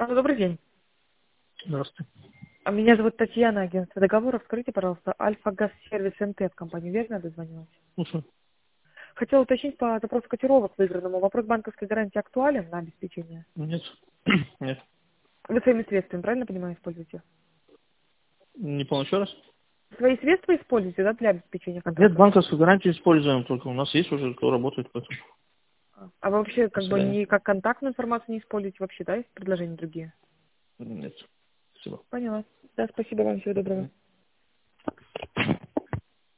Алло, добрый день. Здравствуйте. Меня зовут Татьяна, агентство договоров. Скажите, пожалуйста, Альфа-Газ-сервис МТ в компанию верно дозвонилась? Слушаю. Хотела уточнить по запросу котировок выигранному. Вопрос банковской гарантии актуален на обеспечение? Нет. Нет. Вы своими средствами, правильно понимаю, используете? Не понял еще раз? Свои средства используете, да, для обеспечения Нет, контракта? банковскую гарантию используем, только у нас есть уже, кто работает по этому. А вы вообще как бы Население. не как контактную информацию не используете вообще, да, есть предложения другие? Нет. Спасибо. Поняла. Да, спасибо вам, всего доброго.